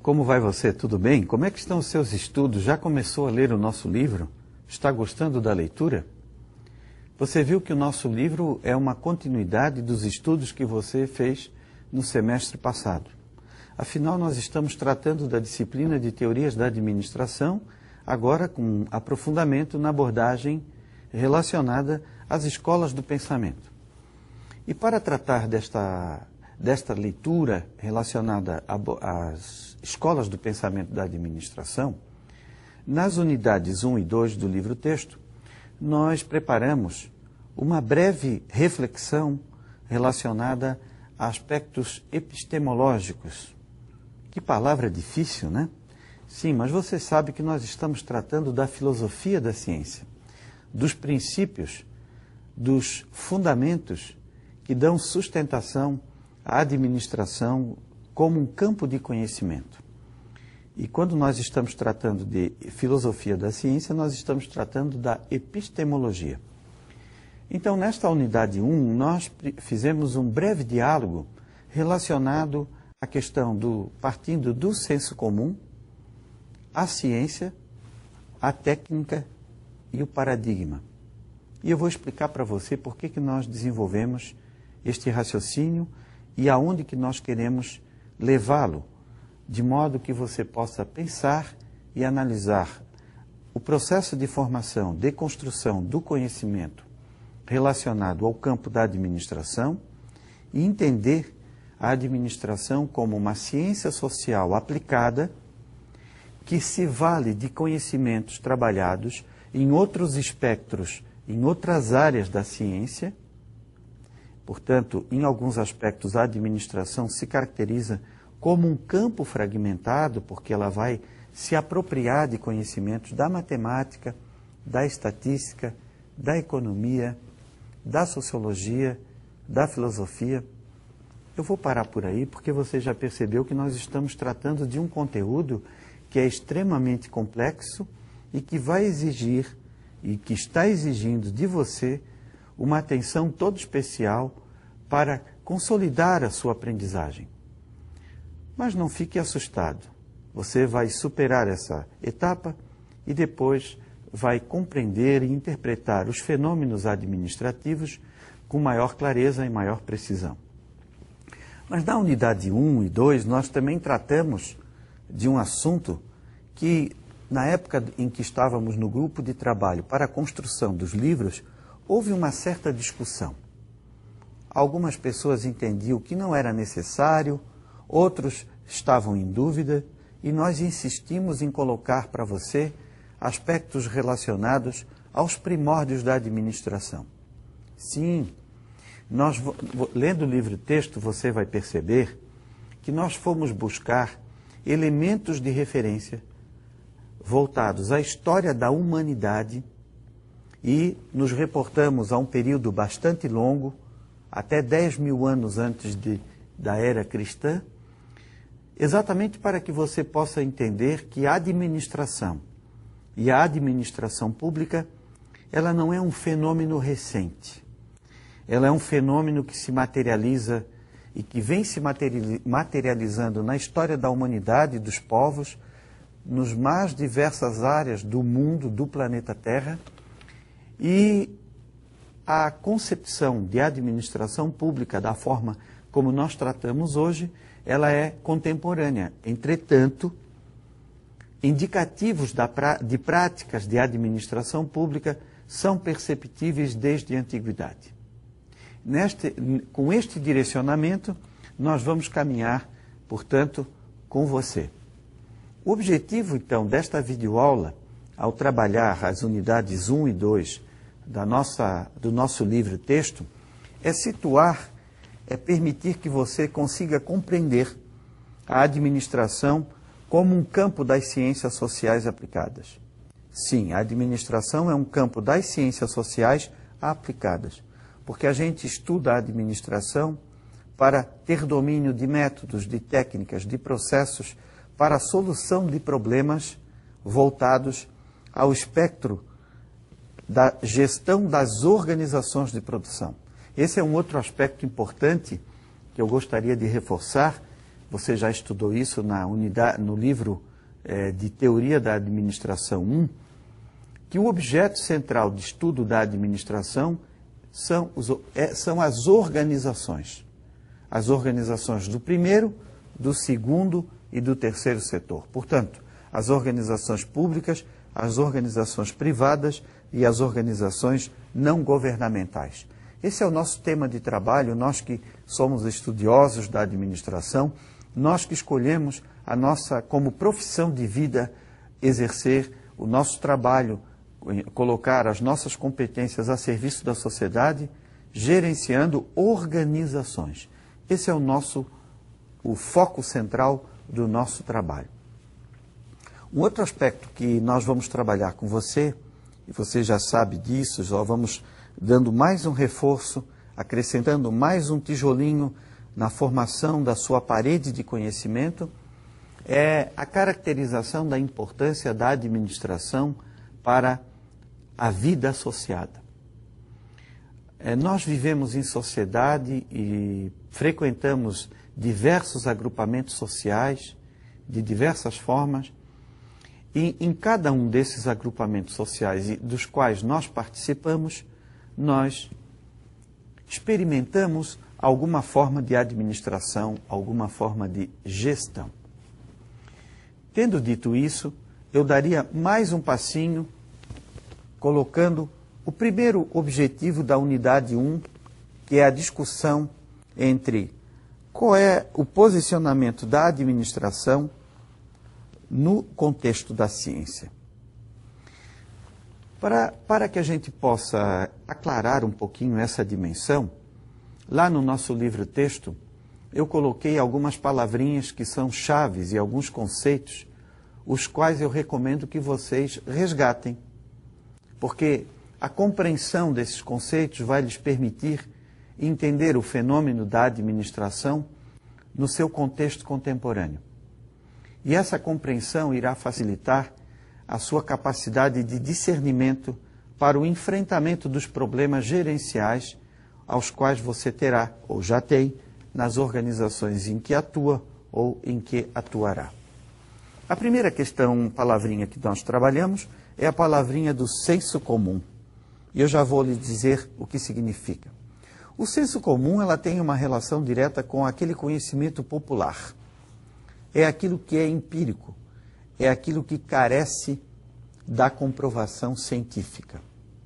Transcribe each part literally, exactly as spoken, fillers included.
Como vai você? Tudo bem? Como é que estão os seus estudos? Já começou a ler o nosso livro? Está gostando da leitura? Você viu que o nosso livro é uma continuidade dos estudos que você fez no semestre passado. Afinal, nós estamos tratando da disciplina de Teorias da Administração, agora com aprofundamento na abordagem relacionada às escolas do pensamento. E para tratar desta, desta leitura relacionada às escolas do pensamento da administração, nas unidades um e dois do livro-texto, nós preparamos uma breve reflexão relacionada a aspectos epistemológicos. Que palavra difícil, né? Sim, mas você sabe que nós estamos tratando da filosofia da ciência, dos princípios, dos fundamentos que dão sustentação à administração como um campo de conhecimento. E quando nós estamos tratando de filosofia da ciência, nós estamos tratando da epistemologia. Então, nesta unidade um, nós fizemos um breve diálogo relacionado à questão do, partindo do senso comum, a ciência, a técnica e o paradigma. E eu vou explicar para você por que que nós desenvolvemos este raciocínio e aonde que nós queremos levá-lo, de modo que você possa pensar e analisar o processo de formação, de construção do conhecimento relacionado ao campo da administração e entender a administração como uma ciência social aplicada que se vale de conhecimentos trabalhados em outros espectros, em outras áreas da ciência. Portanto, em alguns aspectos, a administração se caracteriza como um campo fragmentado, porque ela vai se apropriar de conhecimentos da matemática, da estatística, da economia, da sociologia, da filosofia. Eu vou parar por aí, porque você já percebeu que nós estamos tratando de um conteúdo que é extremamente complexo e que vai exigir, e que está exigindo de você, uma atenção toda especial para consolidar a sua aprendizagem. Mas não fique assustado. Você vai superar essa etapa e depois vai compreender e interpretar os fenômenos administrativos com maior clareza e maior precisão. Mas na unidade um e dois nós também tratamos de um assunto que, na época em que estávamos no grupo de trabalho para a construção dos livros, houve uma certa discussão. Algumas pessoas entendiam que não era necessário, outros estavam em dúvida, e nós insistimos em colocar para você aspectos relacionados aos primórdios da administração. Sim, nós, lendo o livro-texto, você vai perceber que nós fomos buscar elementos de referência voltados à história da humanidade e nos reportamos a um período bastante longo, até dez mil anos antes de, da era cristã, exatamente para que você possa entender que a administração e a administração pública, ela não é um fenômeno recente. Ela é um fenômeno que se materializa e que vem se materializando na história da humanidade e dos povos, nos mais diversas áreas do mundo, do planeta Terra, e a concepção de administração pública, da forma como nós tratamos hoje, ela é contemporânea. Entretanto, indicativos da, de práticas de administração pública são perceptíveis desde a antiguidade. Neste, com este direcionamento, nós vamos caminhar, portanto, com você. O objetivo, então, desta videoaula, ao trabalhar as unidades um e dois da nossa, do nosso livro-texto, é situar, é permitir que você consiga compreender a administração como um campo das ciências sociais aplicadas. Sim, a administração é um campo das ciências sociais aplicadas, porque a gente estuda a administração para ter domínio de métodos, de técnicas, de processos para a solução de problemas voltados ao espectro da gestão das organizações de produção. Esse é um outro aspecto importante que eu gostaria de reforçar você já estudou isso na unidade, no livro é, de Teoria da Administração um, que o objeto central de estudo da administração são, os, é, são as organizações. As organizações do primeiro, do segundo e do terceiro setor. Portanto, as organizações públicas, as organizações privadas e as organizações não governamentais. Esse é o nosso tema de trabalho, nós que somos estudiosos da administração, nós que escolhemos a nossa, como profissão de vida, exercer o nosso trabalho, colocar as nossas competências a serviço da sociedade, gerenciando organizações. Esse é o nosso, o foco central do nosso trabalho. Um outro aspecto que nós vamos trabalhar com você, e você já sabe disso, já vamos dando mais um reforço, acrescentando mais um tijolinho na formação da sua parede de conhecimento, é a caracterização da importância da administração para a vida associada. É, nós vivemos em sociedade e frequentamos diversos agrupamentos sociais, de diversas formas, e em cada um desses agrupamentos sociais dos quais nós participamos, nós experimentamos alguma forma de administração, alguma forma de gestão. Tendo dito isso, eu daria mais um passinho, colocando o primeiro objetivo da unidade um, que é a discussão entre qual é o posicionamento da administração no contexto da ciência. Para, para que a gente possa aclarar um pouquinho essa dimensão, lá no nosso livro-texto, eu coloquei algumas palavrinhas que são chaves e alguns conceitos, os quais eu recomendo que vocês resgatem, porque a compreensão desses conceitos vai lhes permitir entender o fenômeno da administração no seu contexto contemporâneo. E essa compreensão irá facilitar a sua capacidade de discernimento para o enfrentamento dos problemas gerenciais aos quais você terá, ou já tem, nas organizações em que atua ou em que atuará. A primeira questão, palavrinha que nós trabalhamos, é a palavrinha do senso comum. E eu já vou lhe dizer o que significa. O senso comum, ela tem uma relação direta com aquele conhecimento popular. É aquilo que é empírico, é aquilo que carece da comprovação científica.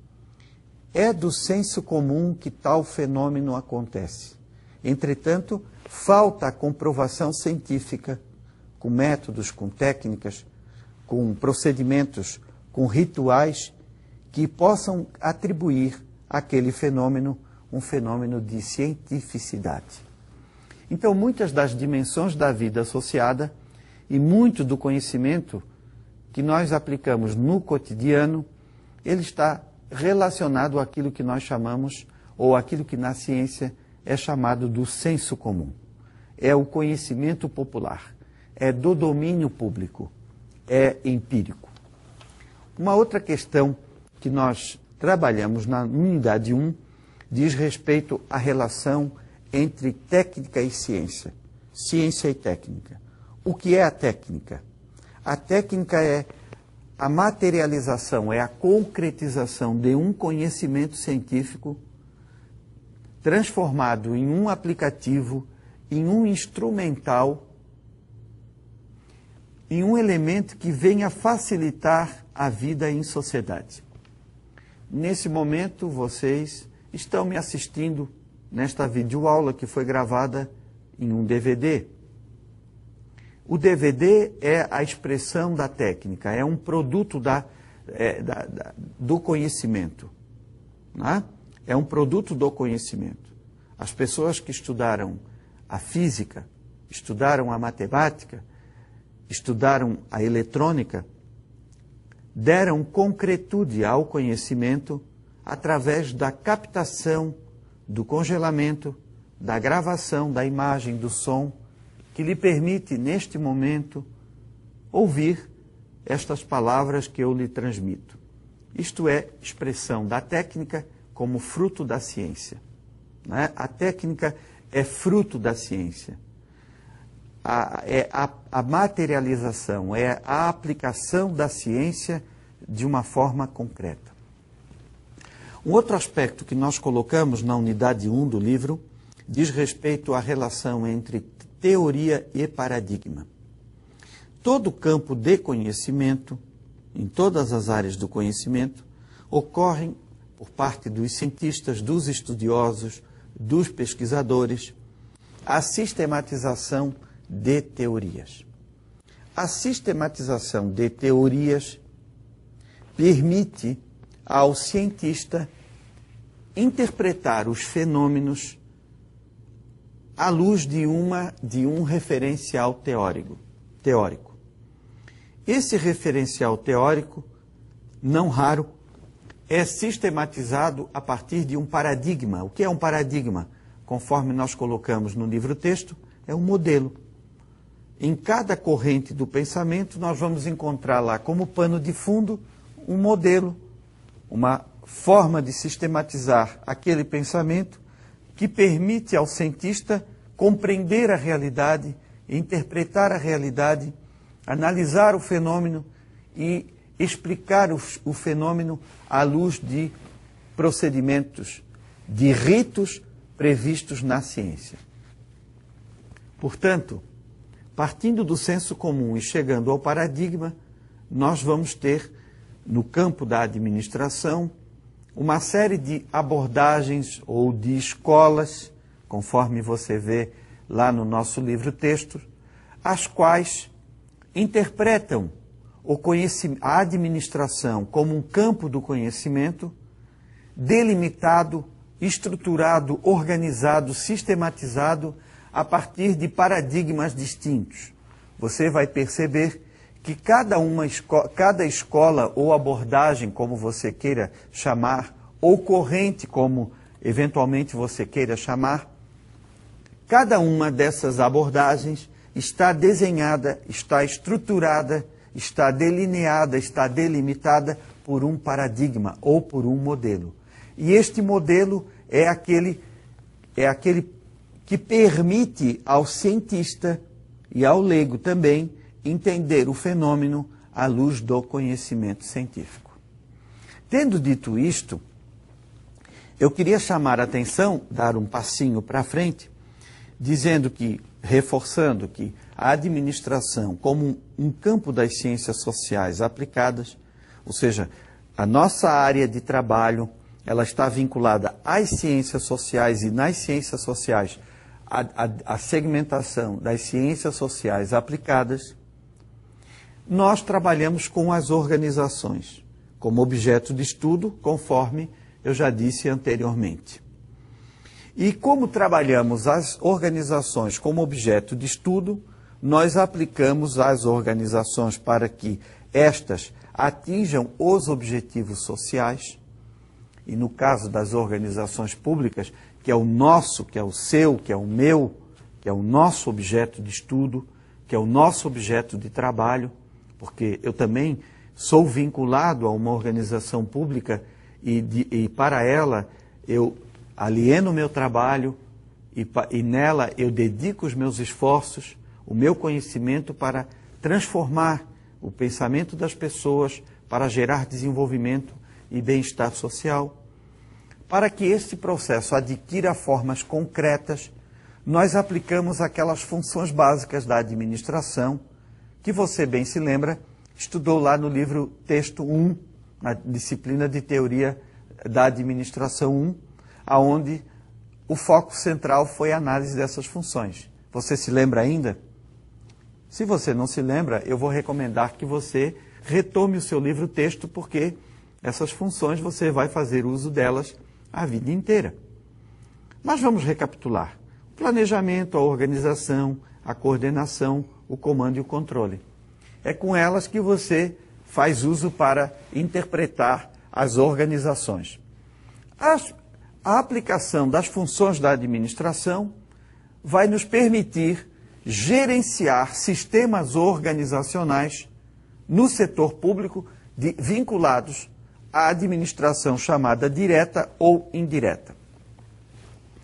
É do senso comum que tal fenômeno acontece. Entretanto, falta a comprovação científica, com métodos, com técnicas, com procedimentos, com rituais que possam atribuir àquele fenômeno um fenômeno de cientificidade. Então, muitas das dimensões da vida associada e muito do conhecimento que nós aplicamos no cotidiano, ele está relacionado àquilo que nós chamamos, ou àquilo que na ciência é chamado do senso comum. É o conhecimento popular, é do domínio público, é empírico. Uma outra questão que nós trabalhamos na unidade um diz respeito à relação entre técnica e ciência, ciência e técnica. O que é a técnica? A técnica é a materialização, é a concretização de um conhecimento científico transformado em um aplicativo, em um instrumental, em um elemento que venha facilitar a vida em sociedade. Nesse momento, vocês estão me assistindo nesta videoaula que foi gravada em um D V D. O D V D é a expressão da técnica, é um produto da, é, da, da, do conhecimento. Né? É um produto do conhecimento. As pessoas que estudaram a física, estudaram a matemática, estudaram a eletrônica, deram concretude ao conhecimento através da captação, do congelamento, da gravação da imagem, do som, que lhe permite, neste momento, ouvir estas palavras que eu lhe transmito. Isto é expressão da técnica como fruto da ciência. Né? A técnica é fruto da ciência. a, é a, a materialização, é a aplicação da ciência de uma forma concreta. Um outro aspecto que nós colocamos na unidade um do livro diz respeito à relação entre teoria e paradigma. Todo campo de conhecimento, em todas as áreas do conhecimento, ocorrem por parte dos cientistas, dos estudiosos, dos pesquisadores, a sistematização de teorias. A sistematização de teorias permite ao cientista interpretar os fenômenos à luz de, uma, de um referencial teórico, teórico. Esse referencial teórico, não raro, é sistematizado a partir de um paradigma. O que é um paradigma? Conforme nós colocamos no livro-texto, é um modelo. Em cada corrente do pensamento, nós vamos encontrar lá como pano de fundo um modelo, uma forma de sistematizar aquele pensamento que permite ao cientista compreender a realidade, interpretar a realidade, analisar o fenômeno e explicar o, o fenômeno à luz de procedimentos, de ritos previstos na ciência. Portanto, partindo do senso comum e chegando ao paradigma, nós vamos ter, no campo da administração, uma série de abordagens ou de escolas, conforme você vê lá no nosso livro-texto, as quais interpretam o conhecimento, a administração como um campo do conhecimento delimitado, estruturado, organizado, sistematizado a partir de paradigmas distintos. Você vai perceber que cada, uma, cada escola ou abordagem, como você queira chamar, ou corrente, como eventualmente você queira chamar, cada uma dessas abordagens está desenhada, está estruturada, está delineada, está delimitada por um paradigma ou por um modelo. E este modelo é aquele, é aquele que permite ao cientista e ao leigo também entender o fenômeno à luz do conhecimento científico. Tendo dito isto, eu queria chamar a atenção, dar um passinho para frente, dizendo que, reforçando que a administração como um, um campo das ciências sociais aplicadas, ou seja, a nossa área de trabalho, ela está vinculada às ciências sociais e nas ciências sociais, a, a, a segmentação das ciências sociais aplicadas, nós trabalhamos com as organizações, como objeto de estudo, conforme eu já disse anteriormente. E como trabalhamos as organizações como objeto de estudo, nós aplicamos as organizações para que estas atinjam os objetivos sociais, e no caso das organizações públicas, que é o nosso, que é o seu, que é o meu, que é o nosso objeto de estudo, que é o nosso objeto de trabalho, porque eu também sou vinculado a uma organização pública e, de, e para ela eu alieno o meu trabalho e, e nela eu dedico os meus esforços, o meu conhecimento para transformar o pensamento das pessoas, para gerar desenvolvimento e bem-estar social. Para que este processo adquira formas concretas, nós aplicamos aquelas funções básicas da administração, que você bem se lembra, estudou lá no livro texto um, na disciplina de teoria da administração um, aonde o foco central foi a análise dessas funções. Você se lembra ainda? Se você não se lembra, eu vou recomendar que você retome o seu livro texto, porque essas funções você vai fazer uso delas a vida inteira. Mas vamos recapitular. O planejamento, a organização, a coordenação, o comando e o controle. É com elas que você faz uso para interpretar as organizações. As, a aplicação das funções da administração vai nos permitir gerenciar sistemas organizacionais no setor público de, vinculados à administração chamada direta ou indireta.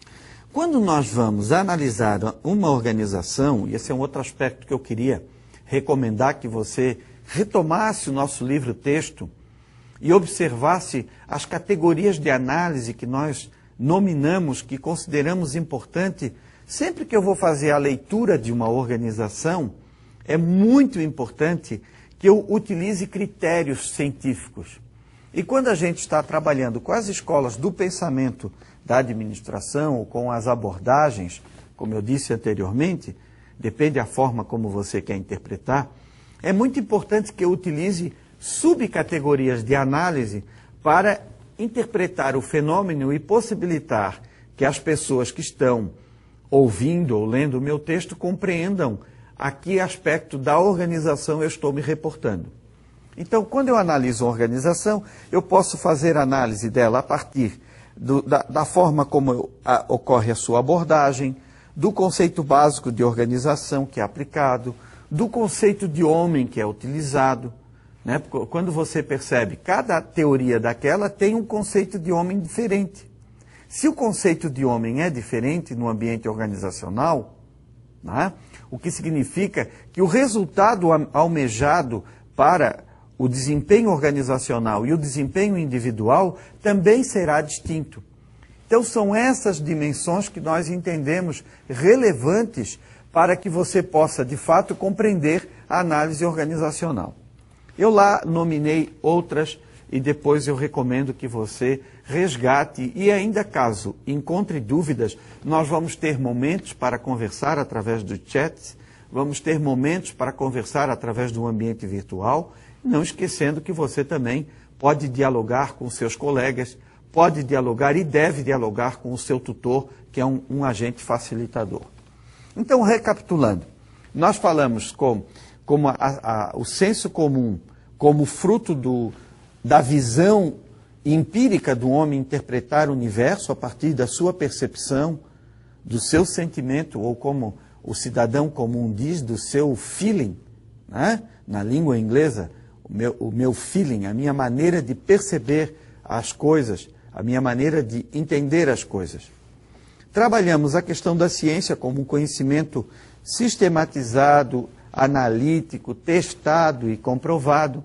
Quando nós vamos analisar uma organização, e esse é um outro aspecto que eu queria recomendar que você retomasse o nosso livro-texto e observasse as categorias de análise que nós nominamos, que consideramos importante. Sempre que eu vou fazer a leitura de uma organização, é muito importante que eu utilize critérios científicos. E quando a gente está trabalhando com as escolas do pensamento da administração, ou com as abordagens, como eu disse anteriormente, depende da forma como você quer interpretar, é muito importante que eu utilize subcategorias de análise para interpretar o fenômeno e possibilitar que as pessoas que estão ouvindo ou lendo o meu texto compreendam a que aspecto da organização eu estou me reportando. Então, quando eu analiso uma organização, eu posso fazer análise dela a partir do, da, da forma como eu, a, ocorre a sua abordagem, do conceito básico de organização que é aplicado, do conceito de homem que é utilizado. Né? Quando você percebe, cada teoria daquela tem um conceito de homem diferente. Se o conceito de homem é diferente no ambiente organizacional, né? O que significa que o resultado almejado para o desempenho organizacional e o desempenho individual também será distinto. Então são essas dimensões que nós entendemos relevantes para que você possa, de fato, compreender a análise organizacional. Eu lá nominei outras e depois eu recomendo que você resgate e ainda caso encontre dúvidas, nós vamos ter momentos para conversar através do chat, vamos ter momentos para conversar através do ambiente virtual, não esquecendo que você também pode dialogar com seus colegas, pode dialogar e deve dialogar com o seu tutor, que é um, um agente facilitador. Então, recapitulando, nós falamos como, como a, a, o senso comum, como fruto do, da visão empírica do homem interpretar o universo a partir da sua percepção, do seu sentimento, ou como o cidadão comum diz, do seu feeling, né? Na língua inglesa, o meu, o meu feeling, a minha maneira de perceber as coisas, a minha maneira de entender as coisas. Trabalhamos a questão da ciência como um conhecimento sistematizado, analítico, testado e comprovado.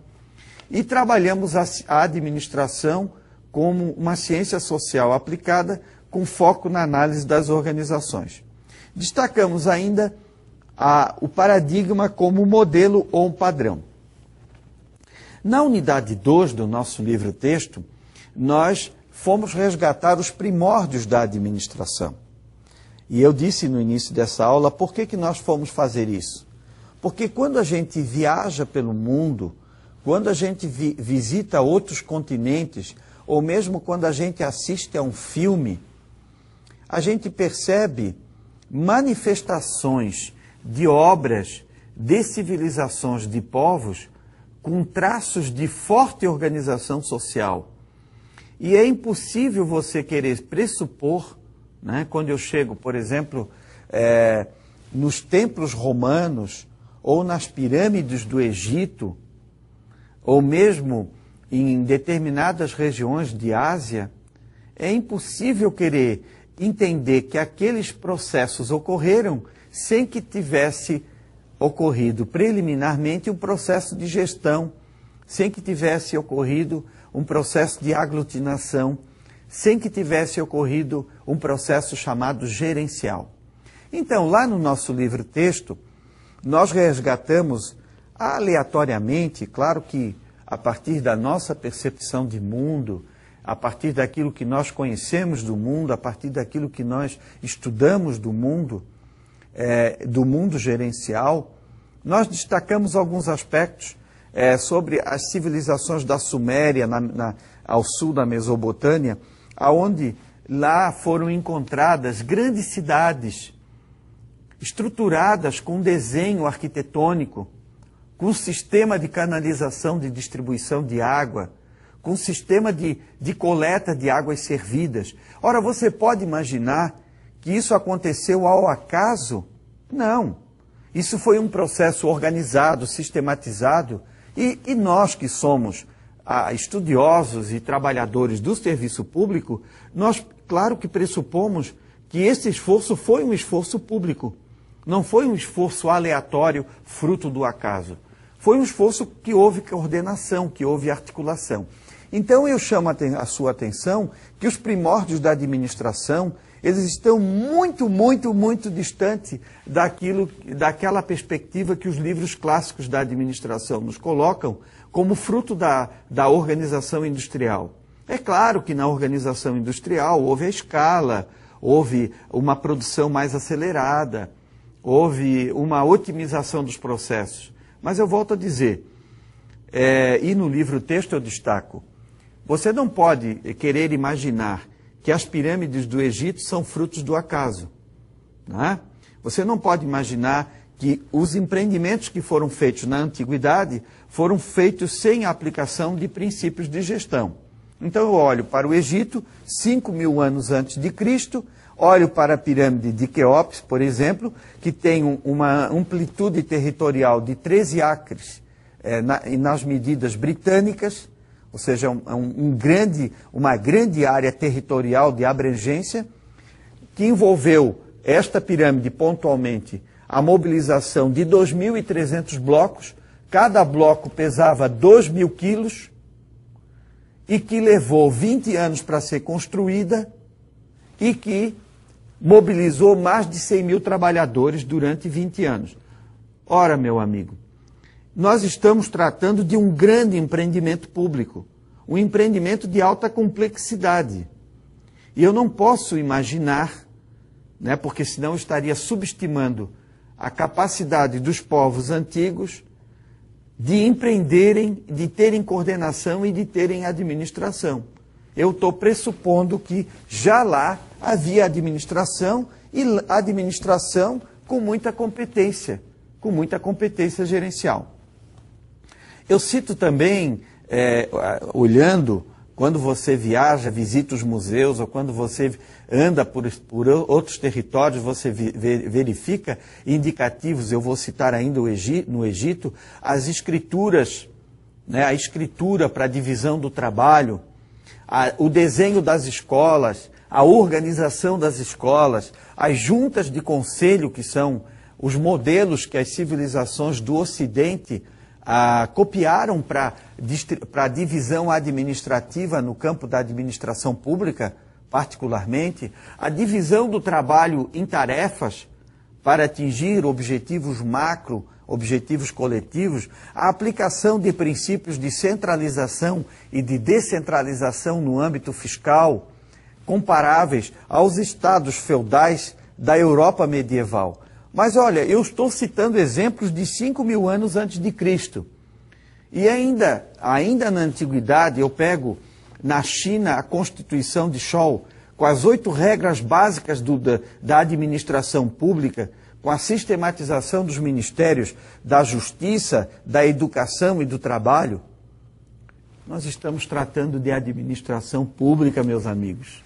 E trabalhamos a, a administração como uma ciência social aplicada com foco na análise das organizações. Destacamos ainda a, o paradigma como modelo ou um padrão. Na unidade dois do nosso livro-texto, nós fomos resgatar os primórdios da administração. E eu disse no início dessa aula, por que que nós fomos fazer isso? Porque quando a gente viaja pelo mundo, quando a gente vi, visita outros continentes, ou mesmo quando a gente assiste a um filme, a gente percebe manifestações de obras de civilizações de povos com traços de forte organização social. E é impossível você querer pressupor, né, quando eu chego, por exemplo, é, nos templos romanos, ou nas pirâmides do Egito, ou mesmo em determinadas regiões de Ásia, é impossível querer entender que aqueles processos ocorreram sem que tivesse ocorrido preliminarmente um processo de gestão, sem que tivesse ocorrido um processo de aglutinação, sem que tivesse ocorrido um processo chamado gerencial. Então, lá no nosso livro-texto, nós resgatamos aleatoriamente, claro que a partir da nossa percepção de mundo, a partir daquilo que nós conhecemos do mundo, a partir daquilo que nós estudamos do mundo, é, do mundo gerencial, nós destacamos alguns aspectos é, sobre as civilizações da Suméria, na, na, ao sul da Mesopotâmia, aonde lá foram encontradas grandes cidades estruturadas com desenho arquitetônico, com sistema de canalização de distribuição de água, com sistema de, de coleta de águas servidas. Ora, você pode imaginar que isso aconteceu ao acaso? Não. Isso foi um processo organizado, sistematizado, e, e nós que somos ah, estudiosos e trabalhadores do serviço público, nós, claro que pressupomos que esse esforço foi um esforço público. Não foi um esforço aleatório, fruto do acaso. Foi um esforço que houve coordenação, que houve articulação. Então eu chamo a sua atenção que os primórdios da administração, eles estão muito, muito, muito distante daquilo, daquela perspectiva que os livros clássicos da administração nos colocam como fruto da, da organização industrial. É claro que na organização industrial houve a escala, houve uma produção mais acelerada, houve uma otimização dos processos. Mas eu volto a dizer, é, e no livro texto eu destaco, você não pode querer imaginar que as pirâmides do Egito são frutos do acaso. Não é? Você não pode imaginar que os empreendimentos que foram feitos na antiguidade foram feitos sem a aplicação de princípios de gestão. Então eu olho para o Egito, cinco mil anos antes de Cristo, olho para a pirâmide de Quéops, por exemplo, que tem uma amplitude territorial de treze acres é, na, nas medidas britânicas, ou seja, um, um grande, uma grande área territorial de abrangência, que envolveu esta pirâmide pontualmente a mobilização de dois mil e trezentos blocos, cada bloco pesava dois mil quilos, e que levou vinte anos para ser construída, e que mobilizou mais de cem mil trabalhadores durante vinte anos. Ora, meu amigo, nós estamos tratando de um grande empreendimento público, um empreendimento de alta complexidade. E eu não posso imaginar, né, porque senão eu estaria subestimando a capacidade dos povos antigos de empreenderem, de terem coordenação e de terem administração. Eu estou pressupondo que já lá havia administração e administração com muita competência, com muita competência gerencial. Eu cito também, é, olhando, quando você viaja, visita os museus, ou quando você anda por, por outros territórios, você verifica indicativos, eu vou citar ainda o Egito, no Egito, as escrituras, né, a escritura para a divisão do trabalho, a, o desenho das escolas, a organização das escolas, as juntas de conselho, que são os modelos que as civilizações do Ocidente ah, copiaram para a divisão administrativa no campo da administração pública, particularmente, a divisão do trabalho em tarefas para atingir objetivos macro, objetivos coletivos, a aplicação de princípios de centralização e de descentralização no âmbito fiscal, comparáveis aos estados feudais da Europa medieval. Mas olha, eu estou citando exemplos de cinco mil anos antes de Cristo. E ainda, ainda na antiguidade, eu pego na China a Constituição de Zhou, com as oito regras básicas do, da, da administração pública, com a sistematização dos ministérios da justiça, da educação e do trabalho. Nós estamos tratando de administração pública, meus amigos.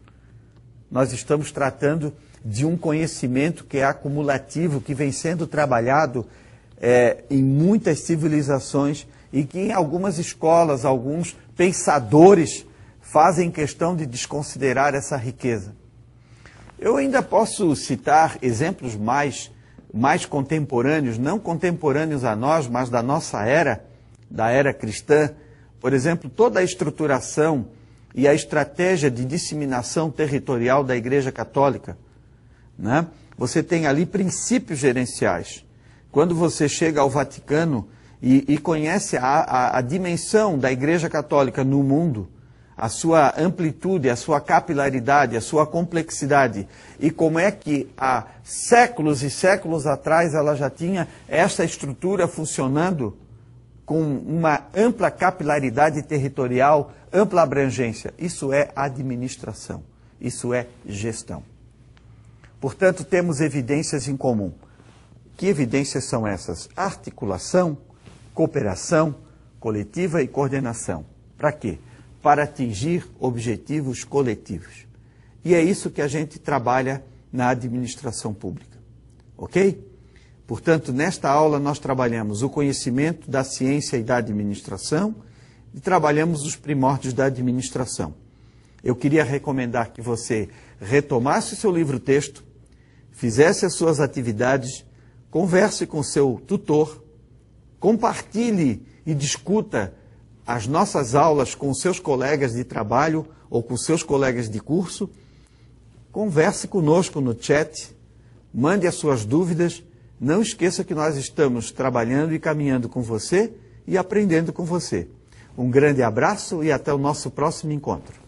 Nós estamos tratando de um conhecimento que é acumulativo, que vem sendo trabalhado é, em muitas civilizações e que em algumas escolas, alguns pensadores fazem questão de desconsiderar essa riqueza. Eu ainda posso citar exemplos mais, mais contemporâneos, não contemporâneos a nós, mas da nossa era, da era cristã. Por exemplo, toda a estruturação e a estratégia de disseminação territorial da Igreja Católica. Né? Você tem ali princípios gerenciais. Quando você chega ao Vaticano e, e conhece a, a, a dimensão da Igreja Católica no mundo, a sua amplitude, a sua capilaridade, a sua complexidade, e como é que há séculos e séculos atrás ela já tinha essa estrutura funcionando com uma ampla capilaridade territorial, ampla abrangência. Isso é administração, isso é gestão. Portanto, temos evidências em comum. Que evidências são essas? Articulação, cooperação, coletiva e coordenação. Para quê? Para atingir objetivos coletivos. E é isso que a gente trabalha na administração pública. Ok? Portanto, nesta aula nós trabalhamos o conhecimento da ciência e da administração e trabalhamos os primórdios da administração. Eu queria recomendar que você retomasse o seu livro-texto, fizesse as suas atividades, converse com seu tutor, compartilhe e discuta as nossas aulas com seus colegas de trabalho ou com seus colegas de curso, converse conosco no chat, mande as suas dúvidas, não esqueça que nós estamos trabalhando e caminhando com você e aprendendo com você. Um grande abraço e até o nosso próximo encontro.